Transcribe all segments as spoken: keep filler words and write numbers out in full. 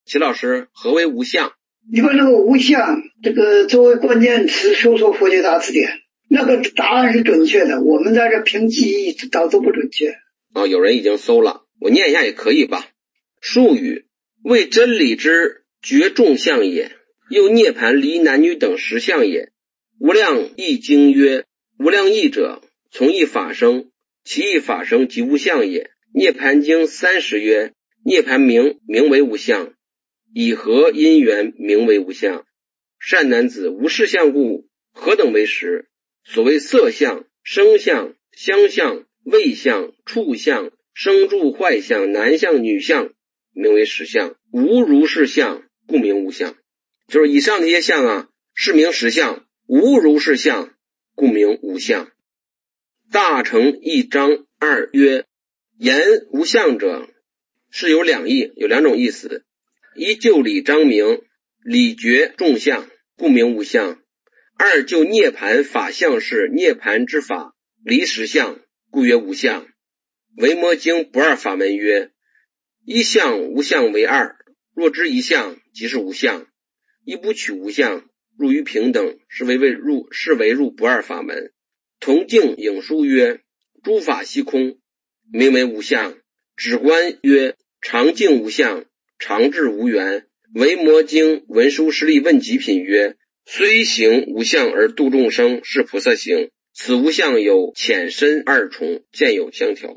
齐老师，何为无相？ 你把那个无相这个作为关键词搜索佛学大词典，那个答案是准确的，我们在这凭记忆找都不准确。 哦，有人已经搜了，我念一下也可以吧。术语为真理之绝众相也，又涅盘离男女等十相也。无量义经曰：无量义者，从一法生，其一法生即无相也。涅盘经三十曰：涅盘名，名为无相，以何因缘名为无相？善男子，无事相故，何等为实？所谓色相、声相、香相、味相、触相、生住坏相、男相、女相，名为实相。无如是相，故名无相。就是以上这些相啊，是名实相；无如是相，故名无相。大乘一章二曰：言无相者，是有两义，有两种意思。一就理章明，理绝众相，故名无相；二就涅盘法相是涅盘之法，离实相，故曰无相。维摩经不二法门曰：一相无相为二，若知一相，即是无相。一不取无相，入于平等，是为为入是为入不二法门。同净影书曰：诸法悉空，名为无相。止观曰：常净无相，常智无缘。维摩经文殊师利问极品曰：虽行无相而度众生，是菩萨行。此无相有浅深二重，见有相调。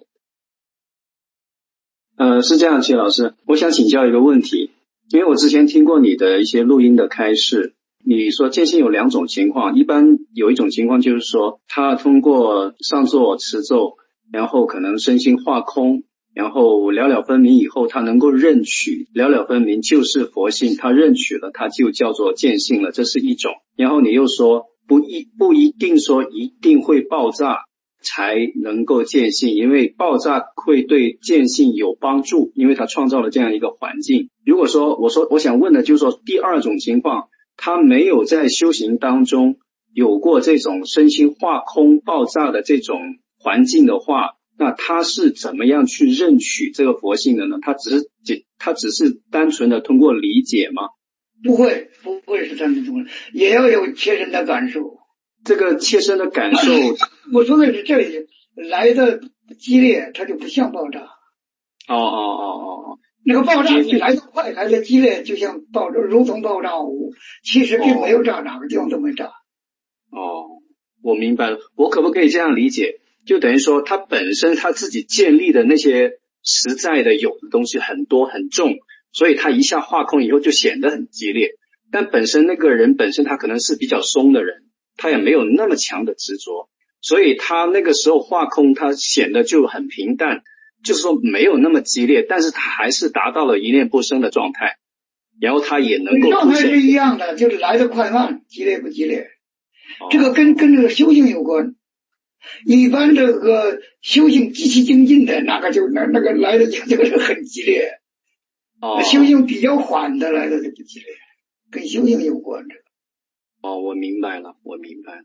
呃，是这样，齐老师，我想请教一个问题，因为我之前听过你的一些录音的开示，你说见性有两种情况，一般有一种情况就是说，他通过上座持咒，然后可能身心化空，然后了了分明以后，他能够认取了了分明就是佛性，他认取了，他就叫做见性了，这是一种。然后你又说不一不一定说一定会爆炸才能够见性，因为爆炸会对见性有帮助，因为他创造了这样一个环境。如果说我说我想问的就是说，第二种情况，他没有在修行当中有过这种身心化空爆炸的这种环境的话，那他是怎么样去认取这个佛性的呢？他只是他只是单纯的通过理解吗？ 不会不会是单纯通过，也要有切身的感受。 这个切身的感受， 我说的是这里来的激烈，它就不像爆炸。 哦哦哦哦哦， 那个爆炸你来得快，来得激烈，就像爆炸，如同爆炸物，其实并没有炸，哪个地方都没炸。 哦，我明白了。我可不可以这样理解？就等于说，他本身他自己建立的那些实在的有的东西很多很重，所以他一下化空以后就显得很激烈。但本身那个人本身他可能是比较松的人，他也没有那么强的执着，所以他那个时候化空，他显得就很平淡，就是说没有那么激烈，但是他还是达到了一念不生的状态，然后他也能够状态是一样的，就是来得快慢，激烈不激烈，哦、这个跟跟这个修行有关。一般这个修行极其精进的，那个就那那个来的就这个是很激烈，哦，修行比较缓的来的就不激烈，跟修行有关的。 哦，我明白了，我明白了。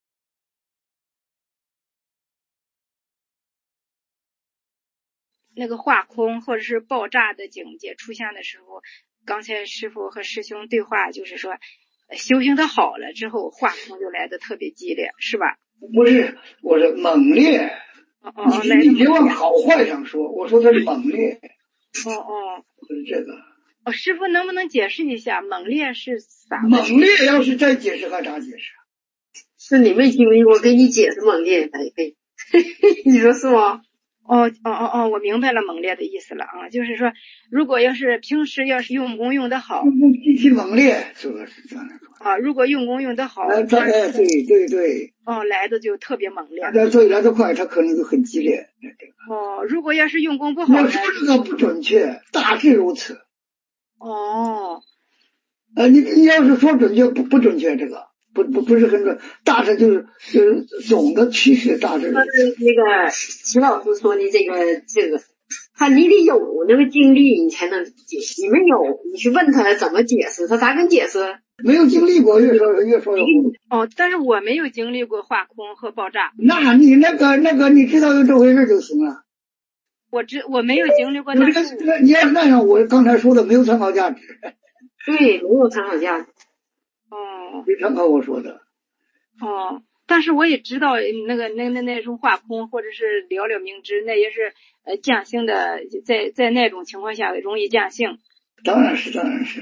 那个化空或者是爆炸的境界出现的时候，刚才师父和师兄对话就是说，修行的好了之后，化空就来的特别激烈，是吧？ 不是，我是猛烈。 哦哦， 你你别往好坏上说，我说它是猛烈。 哦哦， 就是这个。 哦，师父能不能解释一下猛烈是啥？ 猛烈要是再解释还咋解释？ 是你没经历过，给你解释猛烈，哎哎，你说是吗？ 哦哦哦哦，我明白了猛烈的意思了啊，就是说，如果要是平时要是用功用得好， 极其猛烈，这个是这样的啊，如果用功用得好， 哎，对对对对， 哦，来的就特别猛烈， 来所以来得快，它可能就很激烈。 哦，如果要是用功不好， 我说这个不准确，大致如此。 哦， 呃，你你要是说准确，不不准确，这个不不不是很准，大致就是就是总的趋势大致。 那个齐老师说的这个这个，他你得有那个经历，你才能解释。你没有，你去问他怎么解释，他咋跟解释？ 没有经历过，越说越说越糊涂。 哦，但是我没有经历过化空和爆炸。 那你那个那个，你知道有这回事就行了。 我知我没有经历过那。 那你要那样，我刚才说的没有参考价值。 对，没有参考价值。 哦。 没参考我说的。 哦，但是我也知道那个那那那种化空或者是了了明知，那也是呃降性的，在在那种情况下容易降性。 当然是，当然是。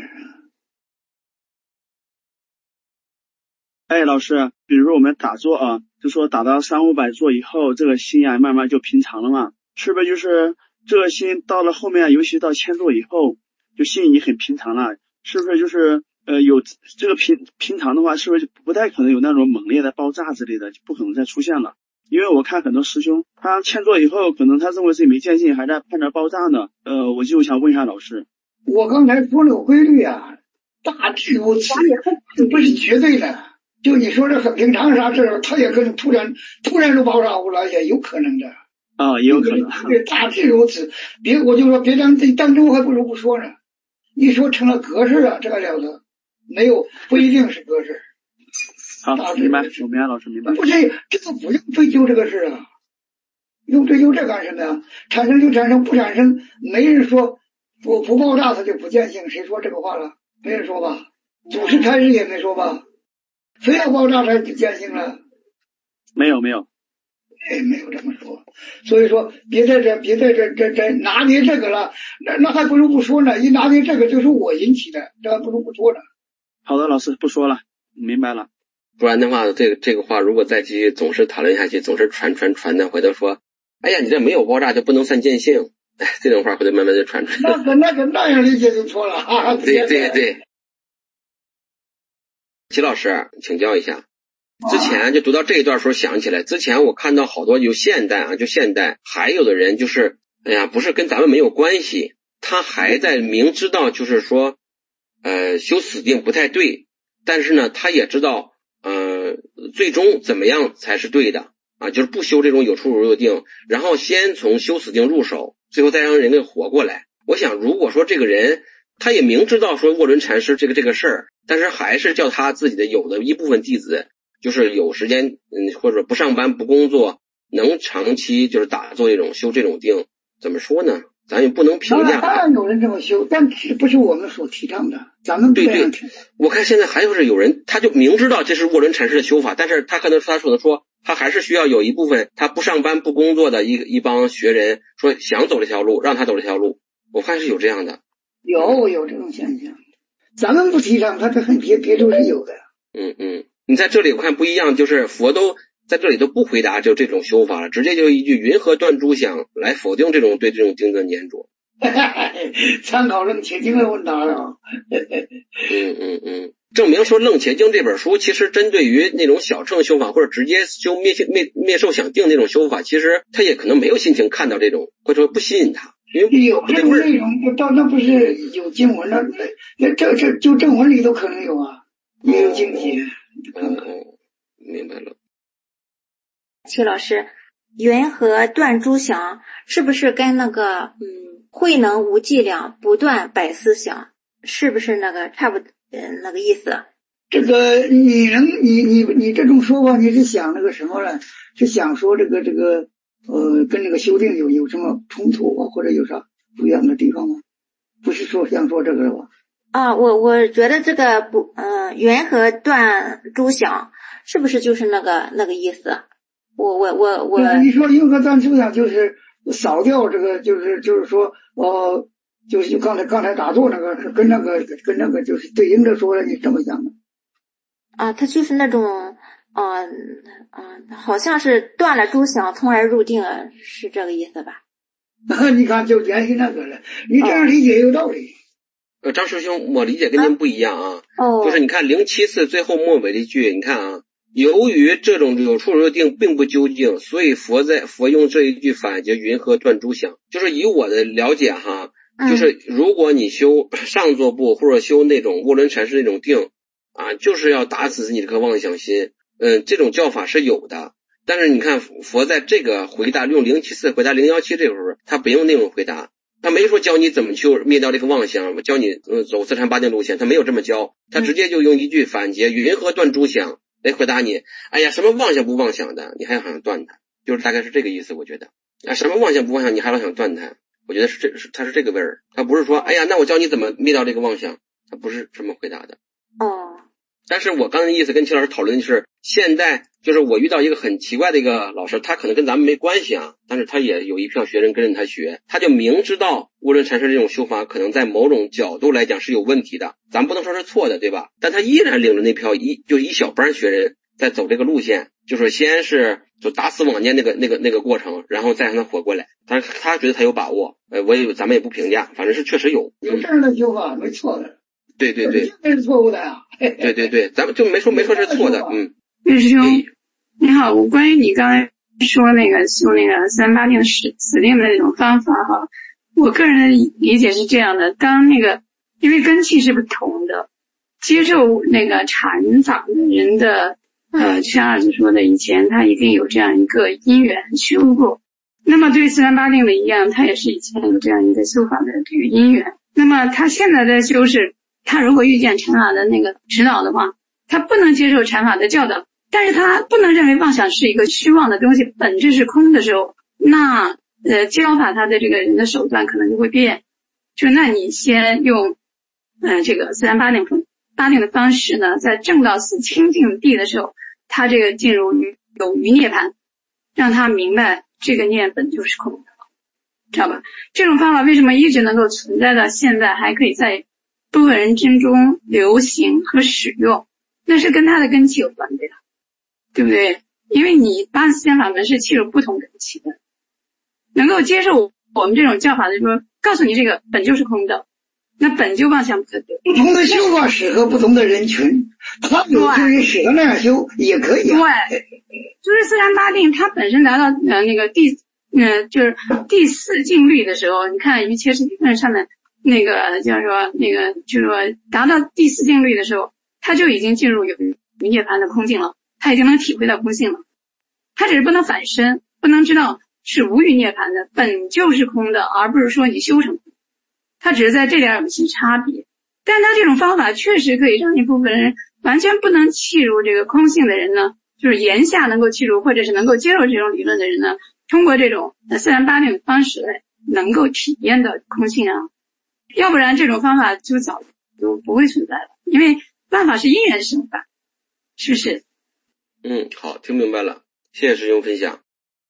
哎，老师，比如我们打坐啊，就说打到三五百坐以后，这个心啊慢慢就平常了嘛，是不是？就是这个心到了后面，尤其到千坐以后，就心已经很平常了，是不是？就是呃有这个平平常的话，是不是不太可能有那种猛烈的爆炸之类的，就不可能再出现了？因为我看很多师兄，他千坐以后，可能他认为自己没见性，还在盼着爆炸呢。呃，我就想问一下老师， 我刚才说那个规律啊，大致如此，这不是绝对的。就你说这很平常啥事，他也可能突然突然就爆炸出来，也有可能的。 啊，也有可能。 对，大致如此。别，我就说别当当真，还不如不说呢。一说成了格式啊，这个了得，没有不一定是格式。 好，明白，我明白，老师明白。 不是这个不用追究这个事啊，用追究这干什么呀？产生就产生，不产生，没人说不不爆炸它就不见性，谁说这个话了？没人说吧？祖师开始也没说吧？非要爆炸才见性了？ 没有没有， 哎，没有这么说。所以说，别在这别在这这这拿捏这个了，那那还不如不说呢。一拿捏这个就是我引起的，这还不如不说呢。 好的，老师不说了，明白了。 不然的话，这个这个话如果再继续总是讨论下去，总是传传传的，回头说，哎呀，你这没有爆炸就不能算见性，哎，这种话回头慢慢就传出来。 那个那个那样理解就错了啊！ 对对对。齐老师，请教一下，之前就读到这一段时候想起来，之前我看到好多有现代啊，就现代还有的人就是，哎呀，不是跟咱们没有关系，他还在明知道就是说，呃，修死定不太对，但是呢，他也知道，呃，最终怎么样才是对的啊，就是不修这种有出入入定，然后先从修死定入手，最后再让人给活过来。我想，如果说这个人他也明知道说卧轮禅师这个这个事儿，但是还是叫他自己的有的一部分弟子，就是有时间嗯或者不上班不工作，能长期就是打坐这种修这种定，怎么说呢？咱也不能评价。 当然有人这么修，但是不是我们所提倡的，咱们不这样提。 我看现在还有是有人，他就明知道这是卧轮禅师的修法，但是他可能他说的说，他还是需要有一部分他不上班不工作的一一帮学人说想走这条路，让他走这条路。我看是有这样的。 有有这种现象，咱们不提倡，他这很别别处是有的。 嗯嗯，你在这里我看不一样，就是佛都在这里都不回答就这种修法了，直接就一句云何断诸想来否定这种对这种经的粘着。 参考楞伽经的问答了。 嗯嗯嗯，证明说楞伽经这本书其实针对于那种小乘修法或者直接修灭灭灭受想定那种修法，其实他也可能没有心情看到这种，或者说不吸引他。 有这种内容，到那不是有经文了？那这这就正文里都可能有啊，也有经解。 嗯嗯，明白了。 齐老师，云何断诸想是不是跟那个嗯慧能无伎俩不断百思想，是不是那个差不呃那个意思？ 这个你能你你你这种说法，你是想那个什么了？是想说这个这个。呃，跟这个修订有有什么冲突啊，或者有啥不一样的地方吗？不是说想说这个吧？ 啊，我我觉得这个不，嗯、呃，云何断诸想，是不是就是那个那个意思？我我我我， 你说云何断诸想就是扫掉这个，就是就是说，呃，就是就刚才刚才打坐那个，跟那个跟那个就是对应着说了，你这么想的？ 啊，他就是那种。嗯嗯，好像是断了诸想，从而入定了，是这个意思吧？ 你看，就联系那个了。你这样理解有道理。 呃，张师兄，我理解跟您不一样啊。 哦、啊， 就是你看零七四最后末尾的一句，你看啊，由于这种有出入定并不究竟，所以佛在佛用这一句反结云何断诸想。就是以我的了解哈，就是如果你修上座部或者修那种卧轮禅师那种定啊，就是要打死你这颗妄想心。嗯，这种教法是有的，但是你看佛在这个回答用零七四回答零幺七这个时候，他不用那种回答，他没说教你怎么去灭掉这个妄想，教你嗯走四禅八定路线，他没有这么教，他直接就用一句反结云何断诸想来回答你。哎呀，什么妄想不妄想的，你还想断它，就是大概是这个意思，我觉得。 啊，什么妄想不妄想，你还老想断它？我觉得是这是他是这个味儿，他不是说，哎呀，那我教你怎么灭掉这个妄想，他不是这么回答的。 哦。 但是我刚才的意思跟齐老师讨论的是，现在就是我遇到一个很奇怪的一个老师，他可能跟咱们没关系啊，但是他也有一票学生跟着他学，他就明知道涡轮禅师这种修法可能在某种角度来讲是有问题的，咱不能说是错的，对吧？但他依然领着那票一就一小班学人在走这个路线，就是先是就打死往年那个那个那个过程，然后再让他活过来。他他觉得他有把握，呃，我也咱们也不评价，反正是确实有有这样的修法没错的。 对对对， 这是错误的呀。 对对对，咱们就没说没说是错的，嗯。 岳师兄，你好，我关于你刚才说那个修那个三八定死死定的那种方法哈，我个人的理解是这样的：当那个因为根器是不同的，接受那个禅法的人的呃，像二子说的，以前他一定有这样一个因缘修过。那么对四三八定的一样，他也是以前有这样一个修法的这个因缘。那么他现在的修是，他如果遇见禅法的那个指导的话，他不能接受禅法的教导，但是他不能认为妄想是一个虚妄的东西，本质是空的时候，那呃教法他的这个人的手段可能就会变。就那你先用呃这个四三八定八定的方式呢，在正道死清净地的时候，他这个进入于有余涅槃，让他明白这个念本就是空的，知道吧？这种方法为什么一直能够存在到现在，还可以在部分人之中流行和使用，那是跟他的根器有关的，对不对？因为你八四千法门是契入不同根器的，能够接受我们这种教法的说，告诉你这个本就是空的，那本就妄想不可得。 不同的修法适合不同的人群，他有些人适合那样修也可以、啊。 对，就是四三八定，它本身达到呃那个第呃就是第四静虑的时候，你看于切实理论上面那个叫说那个就是说达到第四静虑的时候，他就已经进入有余涅槃的空境了，他已经能体会到空性了，他只是不能反身，不能知道是无余涅槃的，本就是空的，而不是说你修成。他只是在这点有些差别，但他这种方法确实可以让一部分人完全不能契入这个空性的人呢，就是言下能够契入，或者是能够接受这种理论的人呢，通过这种四三八定的方式来能够体验到空性啊，要不然这种方法就早就不会存在了，因为办法是因缘生法，是不是？ 嗯，好，听明白了，谢谢师兄分享。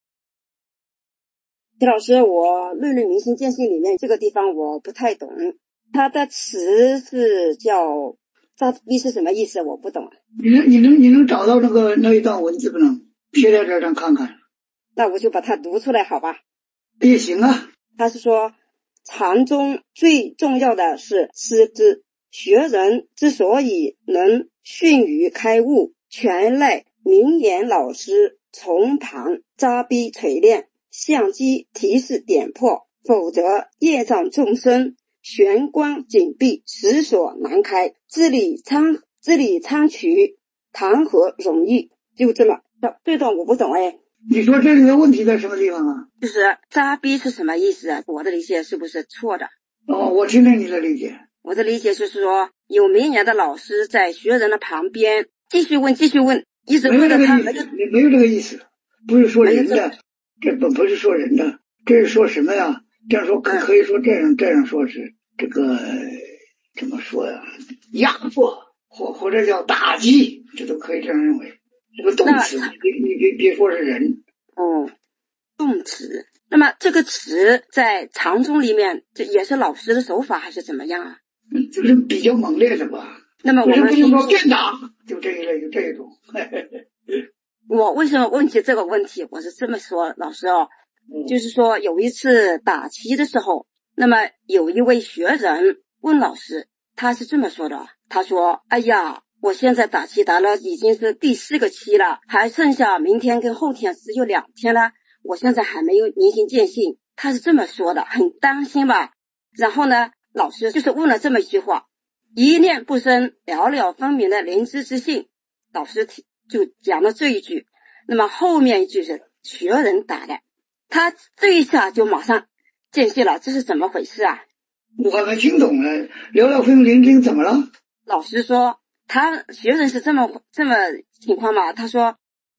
齐老师，我《论论明心见性》里面这个地方我不太懂，它的词是叫扎逼是什么意思？我不懂。 你能你能你能找到那个那一段文字不能？贴在这上看看。 那我就把它读出来，好吧？ 也行啊。 他是说，禅宗最重要的是师资，学人之所以能迅于开悟，全赖明眼老师从旁扎逼锤炼，相机提示点破，否则业障众生，玄关紧闭，实所难开，字里参字里参取，谈何容易？就这么，这段我不懂哎。 你说这里的问题在什么地方啊？ 就是扎逼是什么意思啊？我的理解是不是错的？ 哦，我听听你的理解。 我的理解就是说，有明眼的老师在学人的旁边继续问继续问，一直问到他们就没有这个意思，不是说人的，这不不是说人的，这是说什么呀？这样说可可以说这样这样说是这个怎么说呀？压迫或或者叫打击，这都可以这样认为。这个动词，你你别别说是人。 哦，动词。那么这个词在禅宗里面，这也是老师的手法还是怎么样啊？ 就是比较猛烈的吧。 那么我们不是说鞭打，就这一类，就这一种。 我为什么问起这个问题？我是这么说，老师哦，嗯、就是说有一次打棋的时候，那么有一位学人问老师，他是这么说的，他说：“哎呀，我现在打棋打了已经是第四个棋了，还剩下明天跟后天只有两天了，我现在还没有明心见性。”他是这么说的，很担心吧。然后呢，老师就是问了这么一句话：“一念不生，了了分明的灵知之性。”老师就讲了这一句，那么后面一句是学人打的，他这一下就马上见性了，这是怎么回事啊？ 我还没听懂了，了了分明灵怎么了？ 老师说他学人是这么这么情况嘛，他说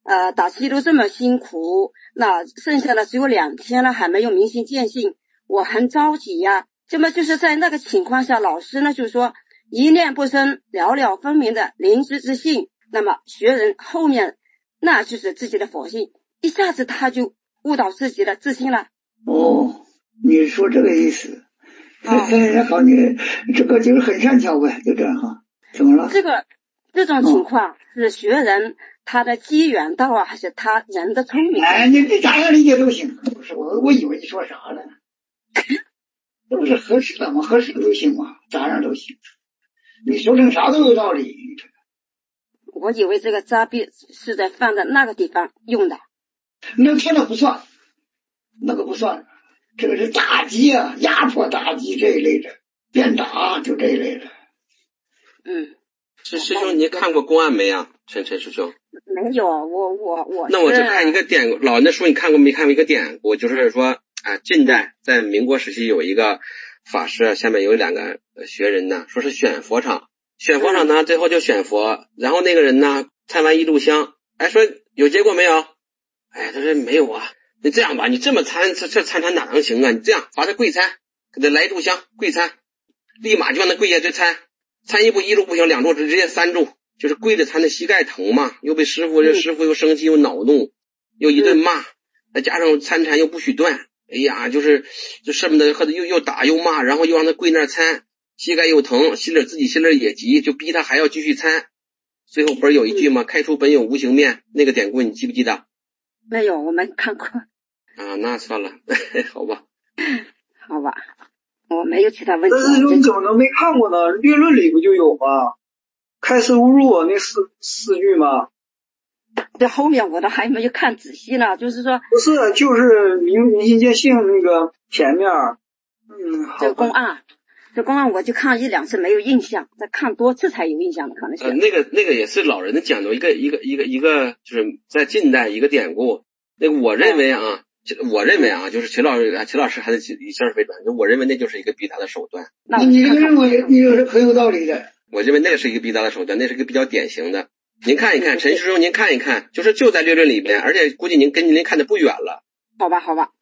呃，打七都这么辛苦，那剩下的只有两天了，还没有明心见性，我很着急呀。这么就是在那个情况下，老师呢就说一念不生，了了分明的灵知之性。那么学人后面那就是自己的佛性，一下子他就悟到自己的自信了。 哦，你说这个意思，很好，你这个就是很善巧呗，就这样哈。怎么了？ 这个这种情况是学人他的机缘到啊，还是他人的聪明？ 哎，你你咋样理解都行，不是我我以为你说啥呢？这不是合适的吗？合适都行嘛，咋样都行。你说成啥都有道理。 我以为这个扎币是在放在那个地方用的。 那他那不算，那个不算，这个是打击啊，压迫打击这一类的，鞭打就这一类的。 嗯， 师师兄，您看过公案没啊？陈陈师兄。 没有，我我我。 那我就看一个典故，老人的书你看过没？看过一个典故，就是说啊，近代在民国时期有一个法师，下面有两个学人呢，说是选佛场，选佛场呢，最后就选佛，然后那个人呢参完一炷香，哎，说有结果没有？哎，他说没有啊。你这样吧，你这么参这这参禅哪能行啊？你这样罚他跪参，给他来一炷香跪参，立马就让他跪下去参，参一步一炷不行，两炷直接三炷，就是跪着参的膝盖疼嘛，又被师傅，这师傅又生气又恼怒，又一顿骂，再加上参禅又不许断，哎呀，就是就舍不得和他又又打又骂，然后又让他跪那儿参，膝盖又疼，心里自己心里也急，就逼他还要继续参。最后不是有一句吗？开出本有无形面，那个典故你记不记得？ 没有，我没看过。 啊，那算了，好吧。 好吧，我没有其他问题。 但是你怎么能没看过呢？略论里不就有吗？开始侮辱我那四四句吗？ 这后面我都还没有看仔细呢，就是说不是，就是明明心见性那个前面，嗯，好这个公案，这公案我就看一两次没有印象，再看多次才有印象的可能是。 呃，那个那个也是老人的讲究，一个一个一个一个，就是在近代一个典故。那个我认为啊，嗯、我认为啊，就是齐老师齐老师还是以事儿为本，就我认为那就是一个逼他的手段。 那你认为你是很有道理的。 我认为那个是一个逼他的手段，那是一个比较典型的。您看一看，陈师兄，您看一看，就是就在略论里边，而且估计您跟您看的不远了。 好吧，好吧，